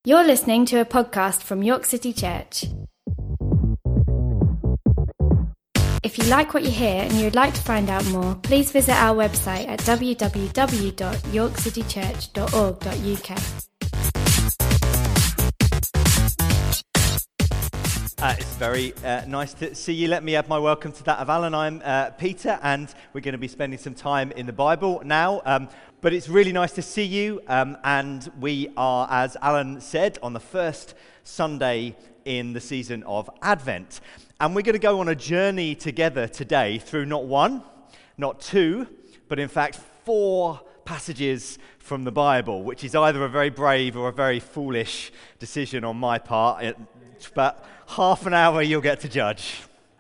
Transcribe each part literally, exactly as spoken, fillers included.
You're listening to a podcast from York City Church. If you like what you hear and you'd like to find out more, please visit our website at w w w dot york city church dot org dot u k. Uh, it's very uh, nice to see you. Let me add my welcome to that of Alan. I'm uh, Peter, and we're going to be spending some time in the Bible now. Um, but it's really nice to see you, um, and we are, as Alan said, on the first Sunday in the season of Advent. And we're going to go on a journey together today through not one, not two, but in fact four passages from the Bible, which is either a very brave or a very foolish decision on my part. It, but half an hour you'll get to judge.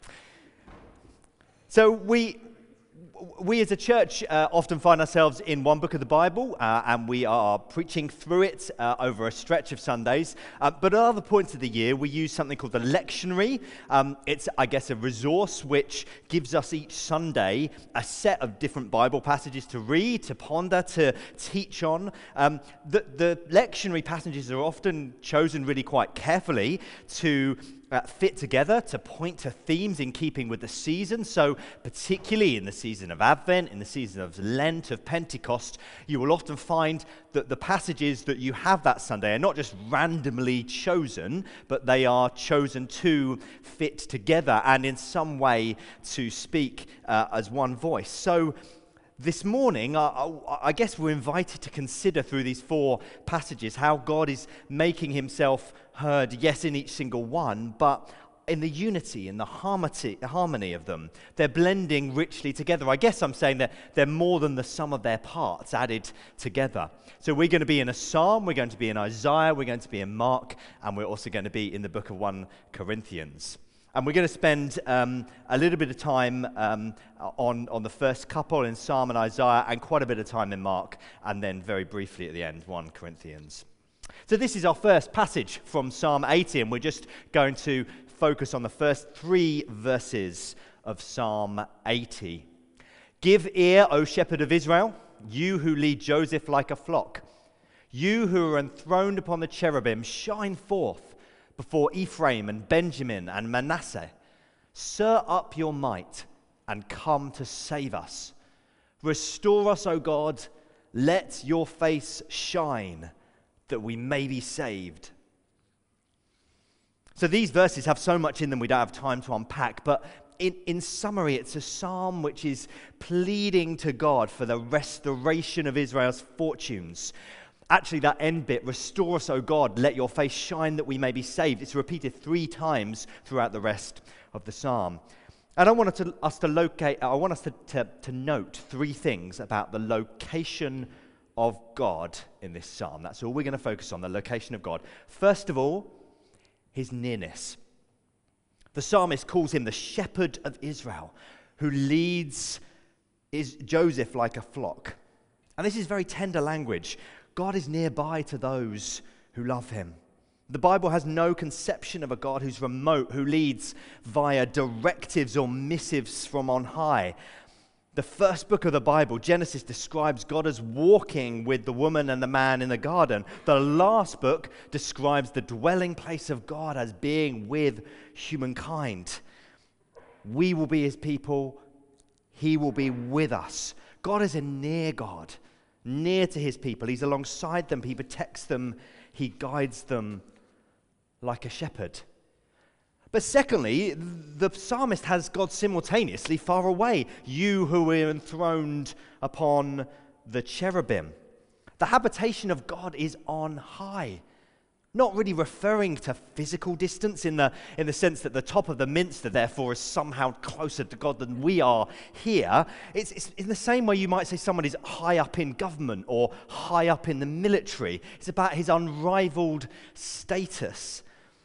So we we as a church uh, often find ourselves in one book of the Bible, uh, and we are preaching through it uh, over a stretch of Sundays. Uh, but at other points of the year, we use something called the lectionary. Um, it's, I guess, a resource which gives us each Sunday a set of different Bible passages to read, to ponder, to teach on. Um, the, the lectionary passages are often chosen really quite carefully to Uh, fit together, to point to themes in keeping with the season. So particularly in the season of Advent, in the season of Lent, of Pentecost, you will often find that the passages that you have that Sunday are not just randomly chosen, but they are chosen to fit together and in some way to speak uh, as one voice. So this morning, I, I, I guess we're invited to consider through these four passages how God is making himself heard, yes, in each single one, but in the unity, in the harmony, harmony of them. They're blending richly together. I guess I'm saying that they're more than the sum of their parts added together. So we're going to be in a Psalm, we're going to be in Isaiah, we're going to be in Mark, and we're also going to be in the book of First Corinthians. And we're going to spend um, a little bit of time um, on, on the first couple in Psalm and Isaiah, and quite a bit of time in Mark, and then very briefly at the end, First Corinthians. So this is our first passage from Psalm eighty, and we're just going to focus on the first three verses of Psalm eighty. Give ear, O shepherd of Israel, you who lead Joseph like a flock. You who are enthroned upon the cherubim, shine forth before Ephraim and Benjamin and Manasseh. Stir up your might and come to save us. Restore us, O God, let your face shine, that we may be saved. So these verses have so much in them we don't have time to unpack, but in, in summary, it's a psalm which is pleading to God for the restoration of Israel's fortunes. Actually, that end bit, restore us, O God, let your face shine that we may be saved. It's repeated three times throughout the rest of the psalm. And I want to, us to locate, I want us to, to, to note three things about the location of God in this psalm. That's all we're going to focus on, the location of God. First of all, his nearness. The psalmist calls him the shepherd of Israel, who leads is Joseph like a flock. And this is very tender language. God is nearby to those who love him. The Bible has no conception of a God who's remote, who leads via directives or missives from on high. The first book of the Bible, Genesis, describes God as walking with the woman and the man in the garden. The last book describes the dwelling place of God as being with humankind. We will be his people. He will be with us. God is a near God, near to his people. He's alongside them. He protects them. He guides them like a shepherd. But secondly, the psalmist has God simultaneously far away. You who are enthroned upon the cherubim. The habitation of God is on high. Not really referring to physical distance in the, in the sense that the top of the minster, therefore, is somehow closer to God than we are here. It's, it's in the same way you might say someone is high up in government or high up in the military. It's about his unrivaled status.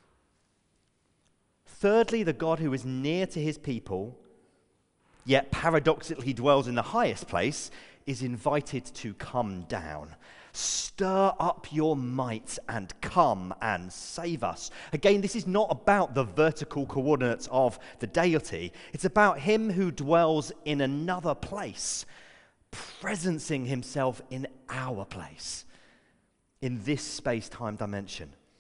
Thirdly, the God who is near to his people, yet paradoxically dwells in the highest place, is invited to come down. Stir up your might and come and save us. Again, this is not about the vertical coordinates of the deity. It's about him who dwells in another place, presencing himself in our place, in this space-time dimension.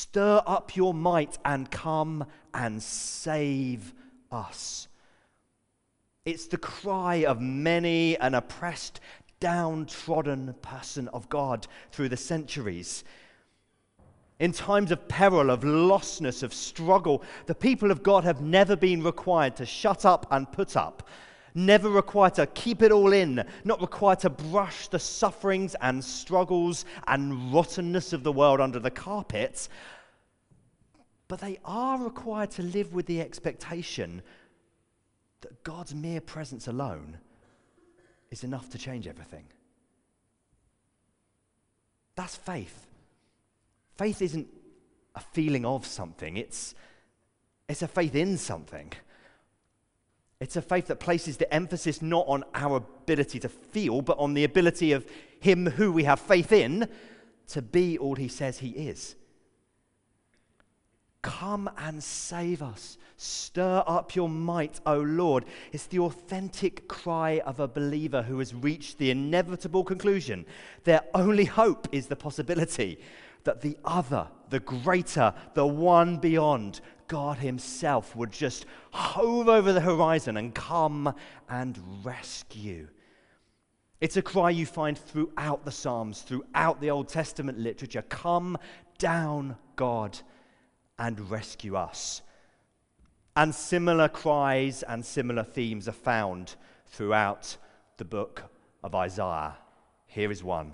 Stir up your might and come and save us. It's the cry of many an oppressed, downtrodden person of God through the centuries. In times of peril, of lostness, of struggle, the people of God have never been required to shut up and put up, never required to keep it all in, not required to brush the sufferings and struggles and rottenness of the world under the carpet, but they are required to live with the expectation that God's mere presence alone is enough to change everything. That's faith. Faith isn't a feeling of something, it's, it's a faith in something. It's a faith that places the emphasis not on our ability to feel, but on the ability of him who we have faith in to be all he says he is. Come and save us. Stir up your might, O Lord. It's the authentic cry of a believer who has reached the inevitable conclusion. Their only hope is the possibility that the other, the greater, the one beyond, God himself would just hove over the horizon and come and rescue. It's a cry you find throughout the Psalms, throughout the Old Testament literature. Come down, God, and rescue us. And similar cries and similar themes are found throughout the book of Isaiah. Here is one.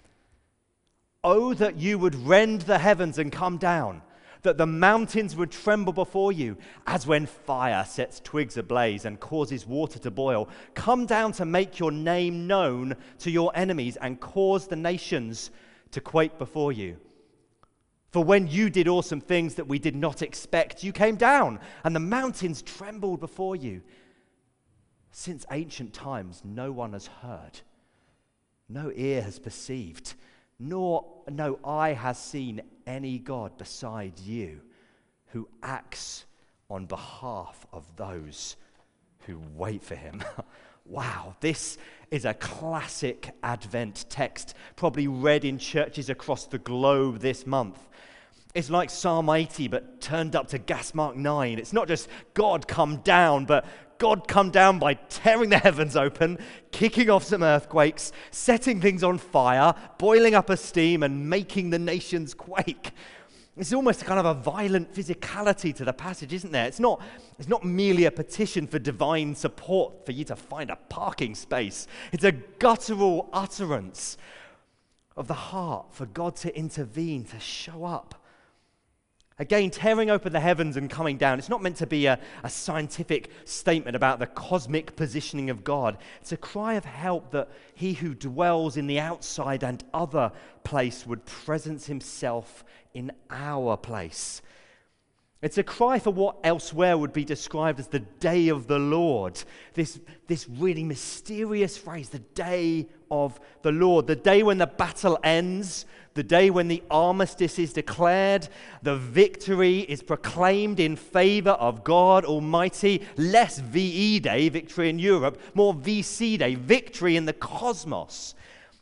Oh, that you would rend the heavens and come down, that the mountains would tremble before you, as when fire sets twigs ablaze and causes water to boil. Come down to make your name known to your enemies and cause the nations to quake before you. For when you did awesome things that we did not expect, you came down, and the mountains trembled before you. Since ancient times, no one has heard, no ear has perceived, nor no eye has seen any God beside you who acts on behalf of those who wait for him. Wow, this is a classic Advent text, probably read in churches across the globe this month. It's like Psalm eighty, but turned up to gas mark nine. It's not just God come down, but God come down by tearing the heavens open, kicking off some earthquakes, setting things on fire, boiling up a steam, and making the nations quake. It's almost kind of a violent physicality to the passage, isn't there? It's not, it's not merely a petition for divine support for you to find a parking space. It's a guttural utterance of the heart for God to intervene, to show up. Again, tearing open the heavens and coming down, it's not meant to be a, a scientific statement about the cosmic positioning of God. It's a cry of help that he who dwells in the outside and other place would presence himself in our place. It's a cry for what elsewhere would be described as the day of the Lord. This, this really mysterious phrase, the day of the Lord. The day when the battle ends, the day when the armistice is declared, the victory is proclaimed in favor of God Almighty. Less V E Day, victory in Europe, more V C Day, victory in the cosmos.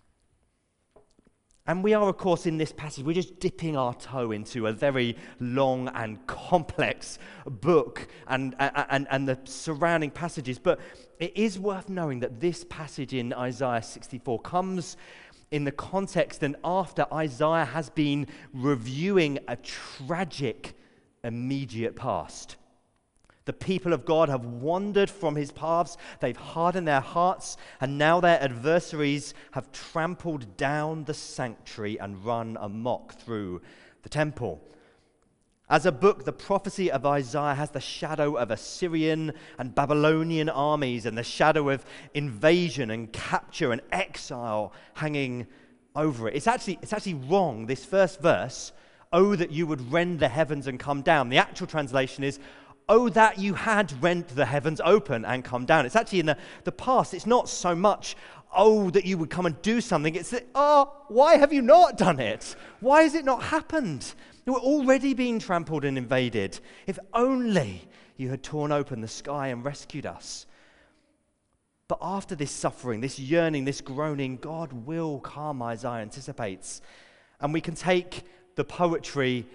And we are, of course, in this passage, we're just dipping our toe into a very long and complex book and, and, and the surrounding passages. But it is worth knowing that this passage in Isaiah sixty-four comes in the context and after Isaiah has been reviewing a tragic immediate past. The people of God have wandered from his paths, they've hardened their hearts, and now their adversaries have trampled down the sanctuary and run amok through the temple. As a book, the prophecy of Isaiah has the shadow of Assyrian and Babylonian armies and the shadow of invasion and capture and exile hanging over it. It's actually, it's actually wrong, this first verse, oh, that you would rend the heavens and come down. The actual translation is, oh, that you had rent the heavens open and come down. It's actually in the, the past. It's not so much, oh, that you would come and do something. It's that, oh, why have you not done it? Why has it not happened? We're already being trampled and invaded. If only you had torn open the sky and rescued us. But after this suffering, this yearning, this groaning, God will come, Isaiah anticipates. And we can take the poetry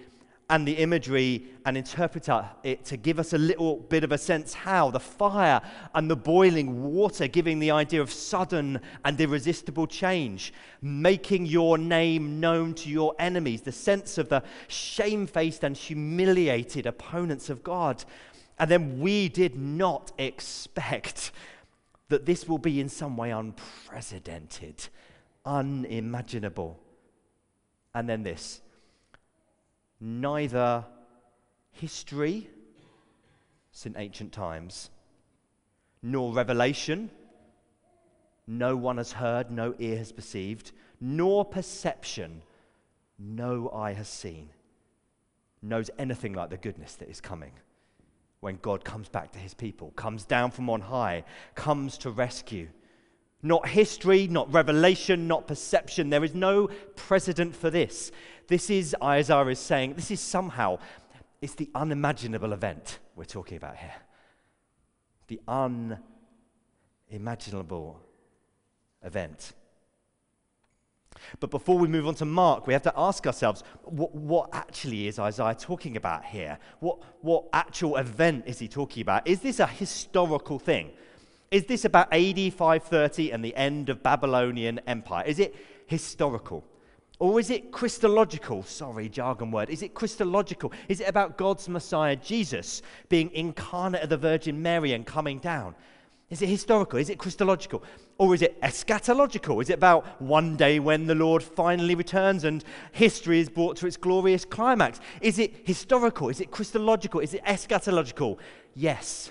and the imagery and interpret it to give us a little bit of a sense how the fire and the boiling water, giving the idea of sudden and irresistible change, making your name known to your enemies, the sense of the shamefaced and humiliated opponents of God. And then we did not expect that this will be in some way unprecedented, unimaginable. And then this. Neither history since ancient times, nor revelation, no one has heard, no ear has perceived, nor perception, no eye has seen, knows anything like the goodness that is coming when God comes back to his people, comes down from on high, comes to rescue. Not history, not revelation, not perception. There is no precedent for this. This is, Isaiah is saying, this is somehow, it's the unimaginable event we're talking about here. The unimaginable event. But before we move on to Mark, we have to ask ourselves, what, what actually is Isaiah talking about here? What, what actual event is he talking about? Is this a historical thing? Is this about A D five thirty and the end of Babylonian Empire? Is it historical? Or is it Christological? Sorry, jargon word. Is it Christological? Is it about God's Messiah, Jesus, being incarnate of the Virgin Mary and coming down? Is it historical? Is it Christological? Or is it eschatological? Is it about one day when the Lord finally returns and history is brought to its glorious climax? Is it historical? Is it Christological? Is it eschatological? Yes.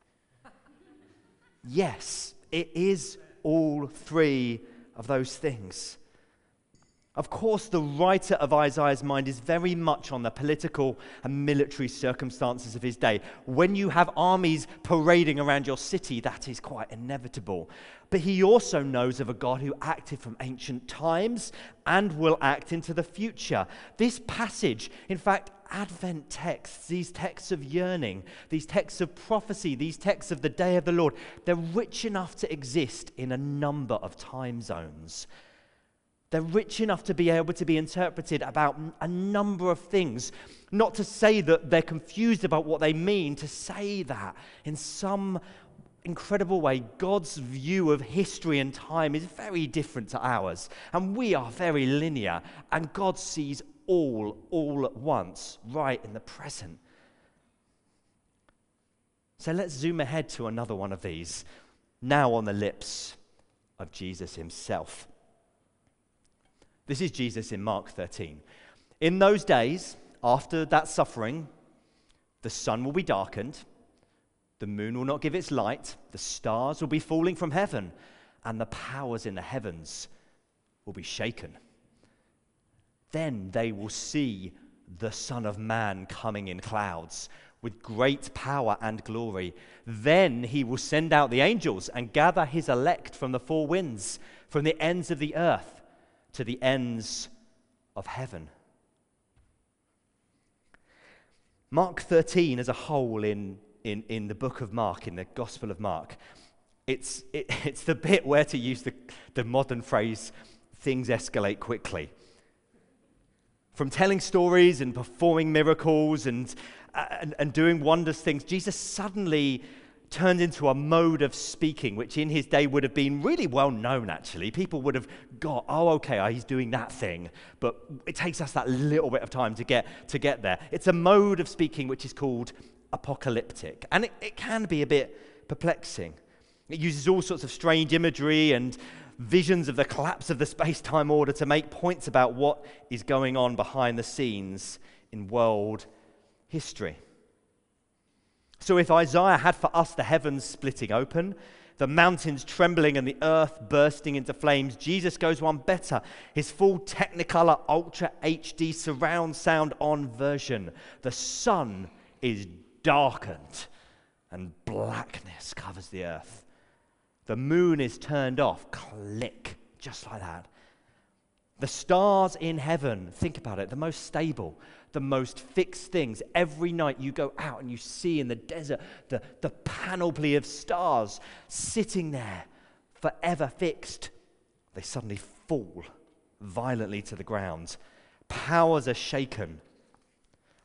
Yes, it is all three of those things. Of course, the writer of Isaiah's mind is very much on the political and military circumstances of his day. When you have armies parading around your city, that is quite inevitable. But he also knows of a God who acted from ancient times and will act into the future. This passage, in fact, Advent texts, these texts of yearning, these texts of prophecy, these texts of the day of the Lord, they're rich enough to exist in a number of time zones. They're rich enough to be able to be interpreted about a number of things. Not to say that they're confused about what they mean, to say that in some incredible way, God's view of history and time is very different to ours. And we are very linear, and God sees all, all at once, right in the present. So let's zoom ahead to another one of these, now on the lips of Jesus himself. This is Jesus in Mark thirteen. In those days, after that suffering, the sun will be darkened, the moon will not give its light, the stars will be falling from heaven, and the powers in the heavens will be shaken. Then they will see the Son of Man coming in clouds with great power and glory. Then he will send out the angels and gather his elect from the four winds, from the ends of the earth to the ends of heaven. Mark thirteen as a whole in, in, in the book of Mark, in the Gospel of Mark, it's, it, it's the bit where, to use the, the modern phrase, things escalate quickly. From telling stories and performing miracles and, and, and doing wondrous things, Jesus suddenly turned into a mode of speaking, which in his day would have been really well known, actually. People would have got, oh, okay, oh, he's doing that thing. But it takes us that little bit of time to get to get there. It's a mode of speaking which is called apocalyptic. And it, it can be a bit perplexing. It uses all sorts of strange imagery and visions of the collapse of the space-time order to make points about what is going on behind the scenes in world history. So if Isaiah had for us the heavens splitting open, the mountains trembling and the earth bursting into flames, Jesus goes one better. His full Technicolor Ultra H D surround sound on version. The sun is darkened and blackness covers the earth. The moon is turned off, click, just like that. The stars in heaven, think about it, the most stable, the most fixed things. Every night you go out and you see in the desert the, the panoply of stars sitting there, forever fixed. They suddenly fall violently to the ground. Powers are shaken.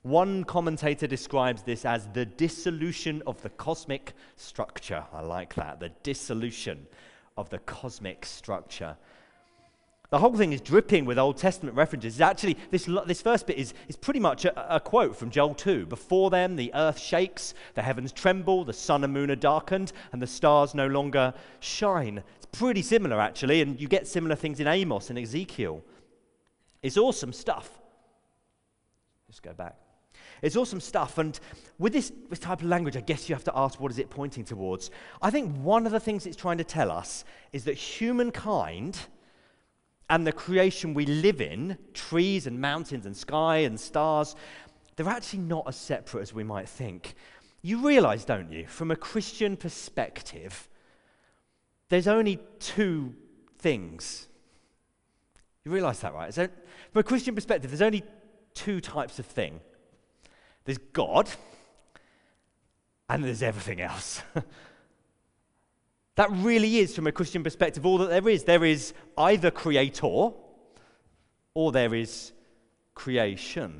One commentator describes this as the dissolution of the cosmic structure. I like that, the dissolution of the cosmic structure. The whole thing is dripping with Old Testament references. Actually, this, this first bit is, is pretty much a, a quote from Joel two. Before them, the earth shakes, the heavens tremble, the sun and moon are darkened, and the stars no longer shine. It's pretty similar, actually, and you get similar things in Amos and Ezekiel. It's awesome stuff. Just go back. It's awesome stuff, and with this, this type of language, I guess you have to ask, what is it pointing towards? I think one of the things it's trying to tell us is that humankind and the creation we live in, trees and mountains and sky and stars, they're actually not as separate as we might think. You realize, don't you, from a Christian perspective, there's only two things. You realize that, right? So, from a Christian perspective, there's only two types of thing. There's God, and there's everything else. That really is, from a Christian perspective, all that there is. There is either creator, or there is creation.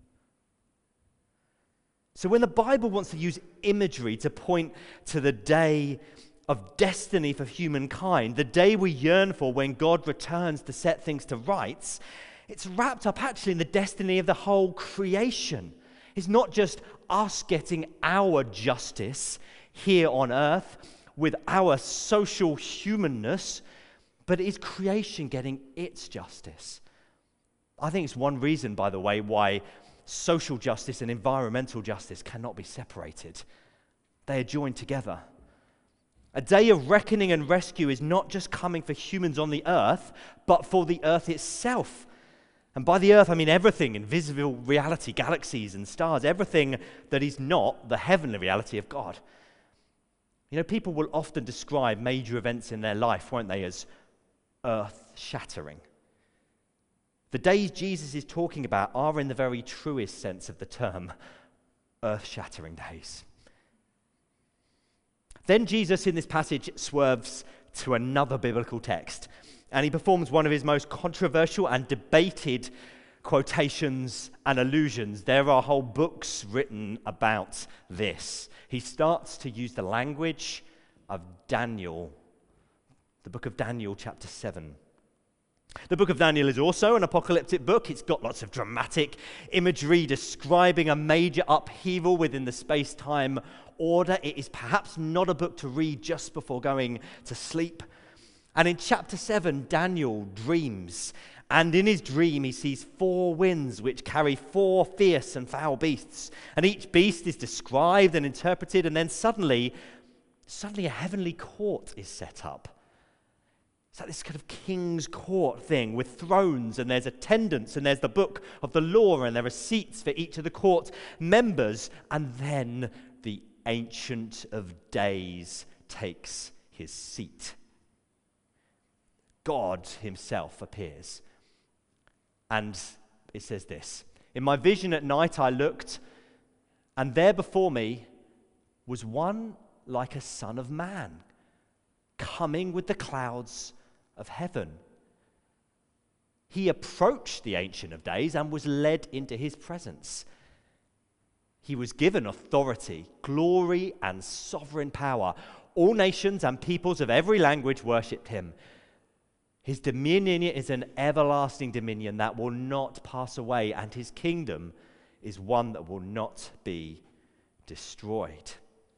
So when the Bible wants to use imagery to point to the day of destiny for humankind, the day we yearn for when God returns to set things to rights, it's wrapped up actually in the destiny of the whole creation. It's not just us getting our justice here on earth with our social humanness, but it is creation getting its justice. I think it's one reason, by the way, why social justice and environmental justice cannot be separated. They are joined together. A day of reckoning and rescue is not just coming for humans on the earth, but for the earth itself. And by the earth, I mean everything in visible reality, galaxies and stars, everything that is not the heavenly reality of God. You know, people will often describe major events in their life, won't they, as earth-shattering. The days Jesus is talking about are, in the very truest sense of the term, earth-shattering days. Then Jesus, in this passage, swerves to another biblical text, and he performs one of his most controversial and debated quotations and allusions. There are whole books written about this. He starts to use the language of Daniel, the book of Daniel, chapter seven. The book of Daniel is also an apocalyptic book. It's got lots of dramatic imagery describing a major upheaval within the space-time order. It is perhaps not a book to read just before going to sleep. And in chapter seven, Daniel dreams. And in his dream, he sees four winds which carry four fierce and foul beasts. And each beast is described and interpreted, and then suddenly, suddenly a heavenly court is set up. It's like this kind of king's court thing with thrones, and there's attendants, and there's the book of the law, and there are seats for each of the court members. And then the Ancient of Days takes his seat. God himself appears. And it says this: "In my vision at night I looked, and there before me was one like a son of man, coming with the clouds of heaven. He approached the Ancient of Days and was led into his presence. He was given authority, glory, and sovereign power. All nations and peoples of every language worshipped him. His dominion is an everlasting dominion that will not pass away, and his kingdom is one that will not be destroyed."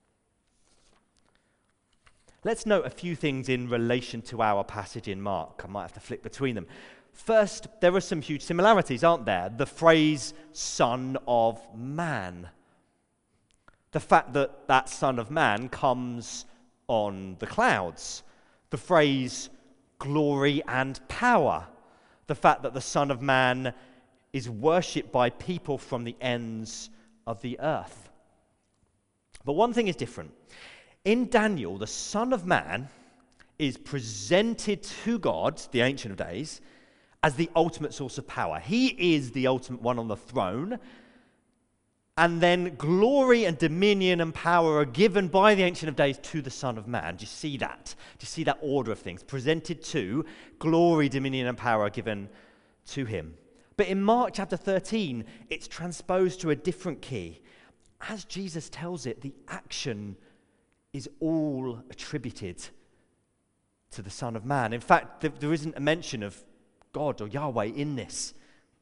Let's note a few things in relation to our passage in Mark. I might have to flick between them. First, there are some huge similarities, aren't there? The phrase, Son of Man. The fact that that Son of Man comes on the clouds. The phrase, glory and power. The fact that the Son of Man is worshipped by people from the ends of the earth. But one thing is different. In Daniel, the Son of Man is presented to God, the Ancient of Days, as the ultimate source of power. He is the ultimate one on the throne. And then glory and dominion and power are given by the Ancient of Days to the Son of Man. Do you see that? Do you see that order of things? Presented to, glory, dominion, and power are given to him. But in Mark chapter thirteen, it's transposed to a different key. As Jesus tells it, the action is all attributed to the Son of Man. In fact, th- there isn't a mention of God or Yahweh in this.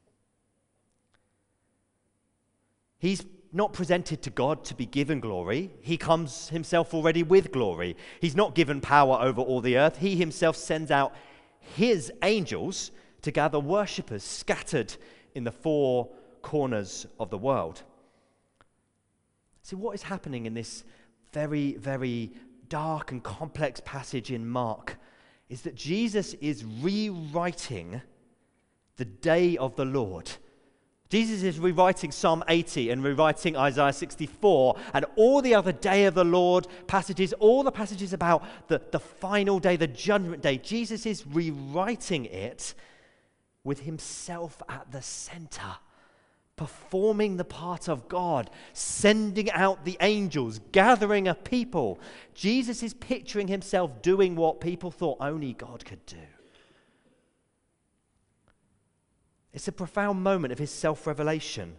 He's not presented to God to be given glory. He comes himself already with glory. He's not given power over all the earth. He himself sends out his angels to gather worshippers scattered in the four corners of the world. See, what is happening in this very, very dark and complex passage in Mark is that Jesus is rewriting the day of the Lord. Jesus is rewriting Psalm eighty and rewriting Isaiah sixty-four and all the other day of the Lord passages, all the passages about the, the final day, the judgment day. Jesus is rewriting it with himself at the center, performing the part of God, sending out the angels, gathering a people. Jesus is picturing himself doing what people thought only God could do. It's a profound moment of his self-revelation.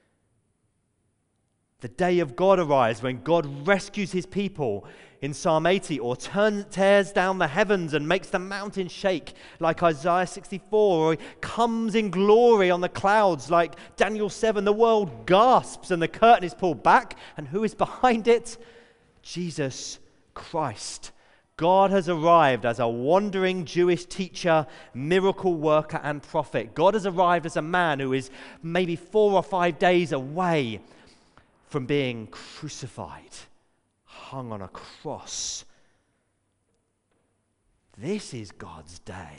The day of God arrives when God rescues his people in Psalm eighty, or turns, tears down the heavens and makes the mountains shake like Isaiah sixty-four, or he comes in glory on the clouds like Daniel seven. The world gasps and the curtain is pulled back. And who is behind it? Jesus Christ. God has arrived as a wandering Jewish teacher, miracle worker, and prophet. God has arrived as a man who is maybe four or five days away from being crucified, hung on a cross. This is God's day.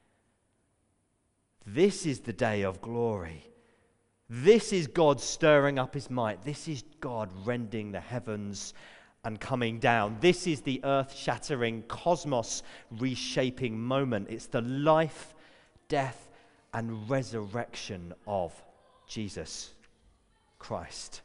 This is the day of glory. This is God stirring up his might. This is God rending the heavens and coming down. This is the earth-shattering, cosmos-reshaping moment. It's the life, death, and resurrection of Jesus Christ.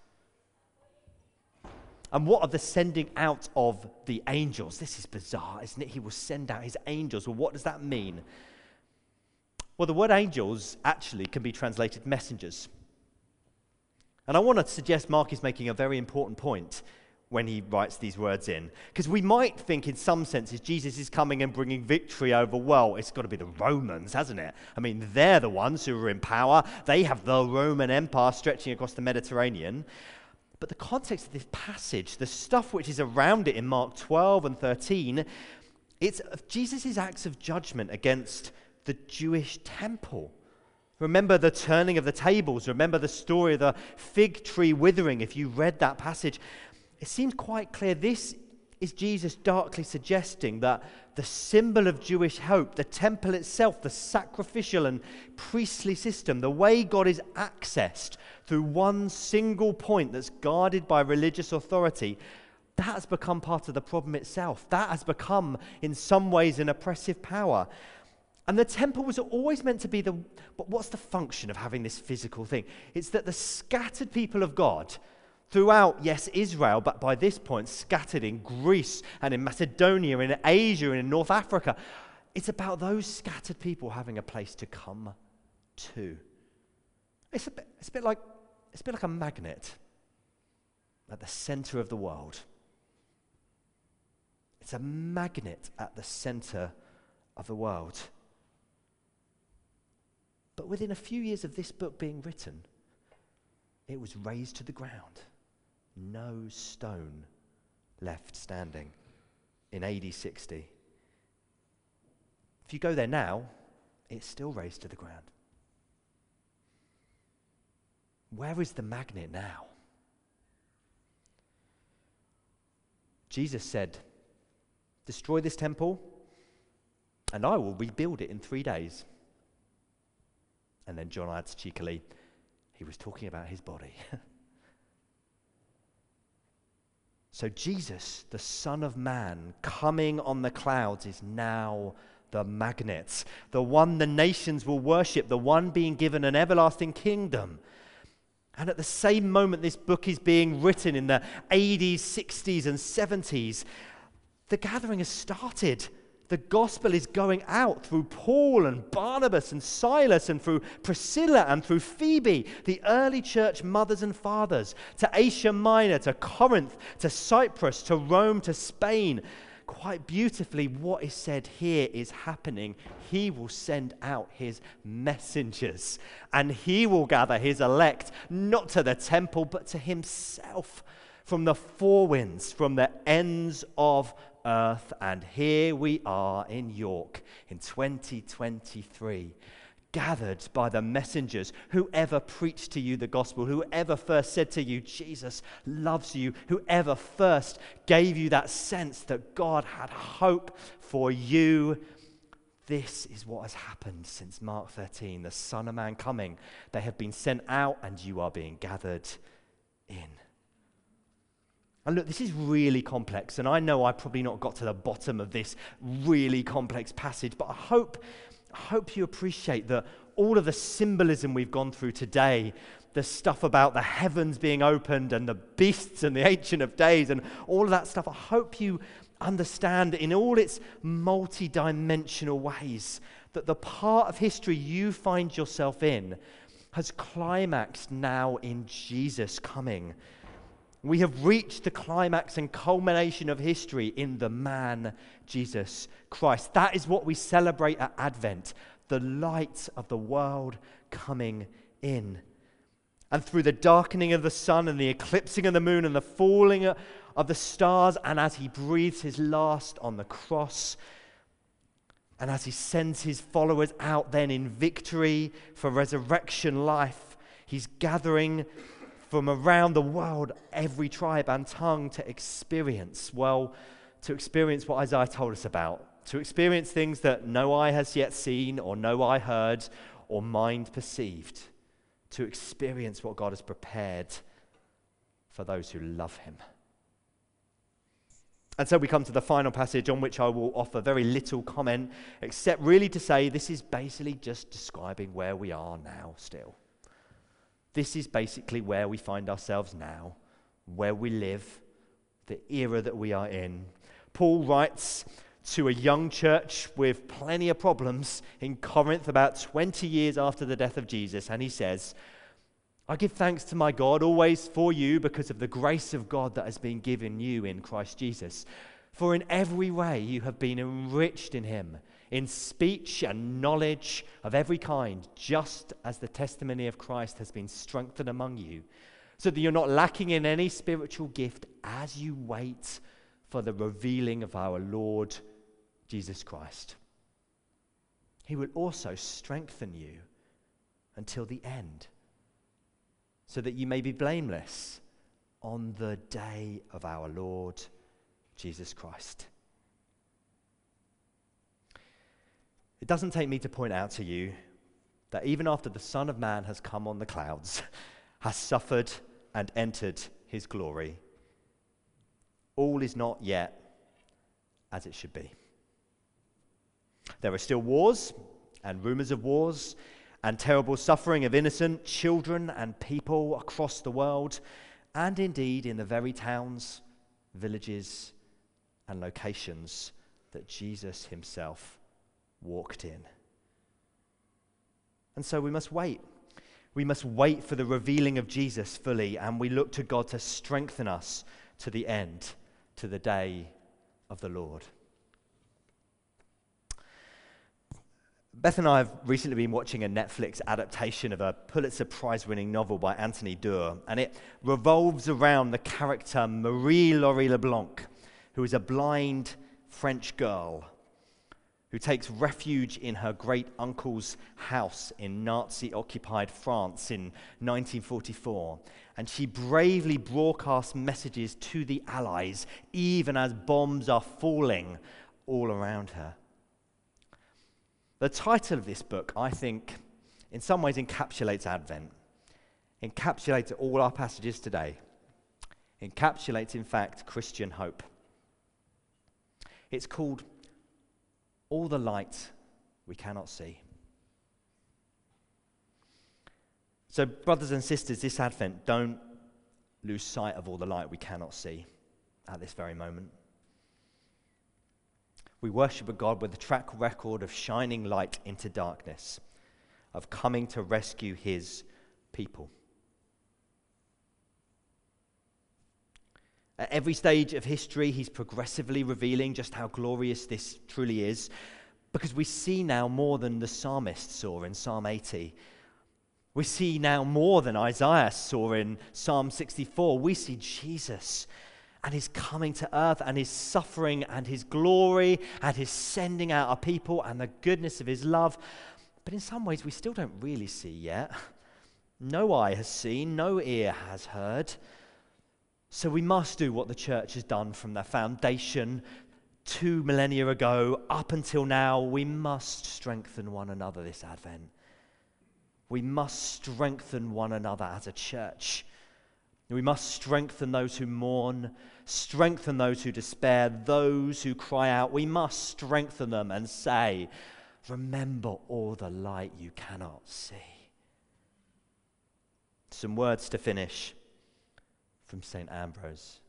And what of the sending out of the angels? This is bizarre, isn't it? He will send out his angels. Well, what does that mean? Well, the word angels actually can be translated messengers. And I want to suggest Mark is making a very important point when he writes these words in. Because we might think in some senses Jesus is coming and bringing victory over, well, it's got to be the Romans, hasn't it? I mean, they're the ones who are in power. They have the Roman Empire stretching across the Mediterranean. But the context of this passage, the stuff which is around it in Mark twelve and thirteen, it's Jesus' acts of judgment against the Jewish temple. Remember the turning of the tables. Remember the story of the fig tree withering. If you read that passage, it seems quite clear this is Jesus darkly suggesting that the symbol of Jewish hope, the temple itself, the sacrificial and priestly system, the way God is accessed through one single point that's guarded by religious authority, that has become part of the problem itself. That has become, in some ways, an oppressive power. And the temple was always meant to be the... But what's the function of having this physical thing? It's that the scattered people of God throughout, yes, Israel, but by this point scattered in Greece and in Macedonia, in Asia and in North Africa. It's about those scattered people having a place to come to. It's a bit, it's a bit like, it's a bit like a magnet at the center of the world. It's a magnet at the center of the world. But within a few years of this book being written, it was razed to the ground. No stone left standing in A D sixty. If you go there now, it's still razed to the ground. Where is the magnet now? Jesus said, "Destroy this temple, and I will rebuild it in three days." And then John adds cheekily, he was talking about his body. So Jesus, the Son of Man, coming on the clouds, is now the magnet, the one the nations will worship, the one being given an everlasting kingdom. And at the same moment this book is being written in the eighties, sixties, and seventies, the gathering has started. The gospel is going out through Paul and Barnabas and Silas and through Priscilla and through Phoebe, the early church mothers and fathers, to Asia Minor, to Corinth, to Cyprus, to Rome, to Spain. Quite beautifully, what is said here is happening. He will send out his messengers, and he will gather his elect, not to the temple, but to himself, from the four winds, from the ends of earth. And here we are in York in twenty twenty-three, gathered by the messengers, whoever preached to you the gospel, whoever first said to you, Jesus loves you, whoever first gave you that sense that God had hope for you. This is what has happened since Mark thirteen, the Son of Man coming. They have been sent out, and you are being gathered in. And look, this is really complex, and I know I've probably not got to the bottom of this really complex passage, but I hope, I hope you appreciate that all of the symbolism we've gone through today, the stuff about the heavens being opened and the beasts and the Ancient of Days and all of that stuff, I hope you understand in all its multi-dimensional ways that the part of history you find yourself in has climaxed now in Jesus coming. We have reached the climax and culmination of history in the man, Jesus Christ. That is what we celebrate at Advent, the light of the world coming in. And through the darkening of the sun and the eclipsing of the moon and the falling of the stars, and as he breathes his last on the cross, and as he sends his followers out then in victory for resurrection life, he's gathering from around the world, every tribe and tongue to experience, well, to experience what Isaiah told us about, to experience things that no eye has yet seen or no eye heard or mind perceived, to experience what God has prepared for those who love him. And so we come to the final passage on which I will offer very little comment, except really to say this is basically just describing where we are now still. This is basically where we find ourselves now, where we live, the era that we are in. Paul writes to a young church with plenty of problems in Corinth about twenty years after the death of Jesus, and he says, I give thanks to my God always for you because of the grace of God that has been given you in Christ Jesus. For in every way you have been enriched in him, in speech and knowledge of every kind, just as the testimony of Christ has been strengthened among you, so that you're not lacking in any spiritual gift as you wait for the revealing of our Lord Jesus Christ. He will also strengthen you until the end, so that you may be blameless on the day of our Lord Jesus Christ. It doesn't take me to point out to you that even after the Son of Man has come on the clouds, has suffered and entered his glory, all is not yet as it should be. There are still wars and rumors of wars and terrible suffering of innocent children and people across the world, and indeed in the very towns, villages, and locations that Jesus himself walked in. And so we must wait. We must wait for the revealing of Jesus fully, and we look to God to strengthen us to the end, to the day of the Lord. Beth and I have recently been watching a Netflix adaptation of a Pulitzer Prize-winning novel by Anthony Doerr, and it revolves around the character Marie-Laure Leblanc, who is a blind French girl who takes refuge in her great-uncle's house in Nazi-occupied France in nineteen forty-four. And she bravely broadcasts messages to the Allies, even as bombs are falling all around her. The title of this book, I think, in some ways encapsulates Advent, encapsulates all our passages today, encapsulates, in fact, Christian hope. It's called All the Light We Cannot See. So, brothers and sisters, this Advent, don't lose sight of all the light we cannot see at this very moment. We worship a God with a track record of shining light into darkness, of coming to rescue his people. At every stage of history, he's progressively revealing just how glorious this truly is, because we see now more than the psalmist saw in Psalm eighty. We see now more than Isaiah saw in Psalm sixty-four. We see Jesus and his coming to earth and his suffering and his glory and his sending out our people and the goodness of his love. But in some ways, we still don't really see yet. No eye has seen, no ear has heard. So we must do what the church has done from the foundation two millennia ago up until now. We must strengthen one another this Advent. We must strengthen one another as a church. We must strengthen those who mourn, strengthen those who despair, those who cry out. We must strengthen them and say, remember all the light you cannot see. Some words to finish from Saint Ambrose.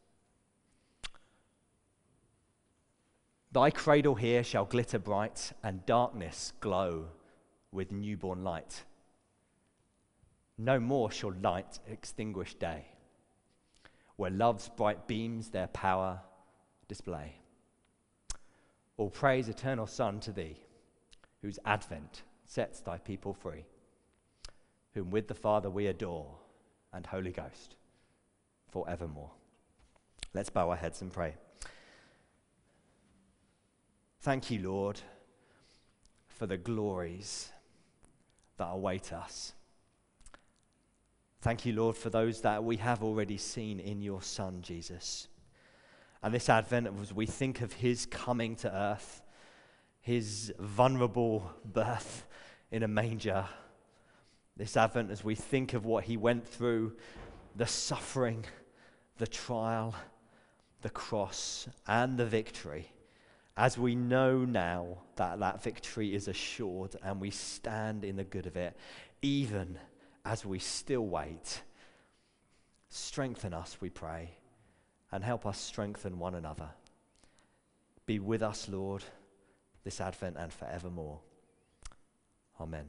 Thy cradle here shall glitter bright, and darkness glow with newborn light. No more shall light extinguish day, where love's bright beams their power display. All praise, eternal Son, to thee, whose advent sets thy people free, whom with the Father we adore, and Holy Ghost, forevermore. Let's bow our heads and pray. Thank you, Lord, for the glories that await us. Thank you, Lord, for those that we have already seen in your Son, Jesus. And this Advent, as we think of his coming to earth, his vulnerable birth in a manger, this Advent, as we think of what he went through, the suffering, the trial, the cross, and the victory, as we know now that that victory is assured and we stand in the good of it, even as we still wait, strengthen us, we pray, and help us strengthen one another. Be with us, Lord, this Advent and forevermore. Amen.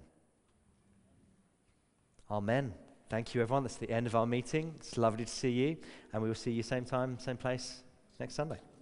Amen. Thank you, everyone. That's the end of our meeting. It's lovely to see you, and we will see you same time, same place next Sunday.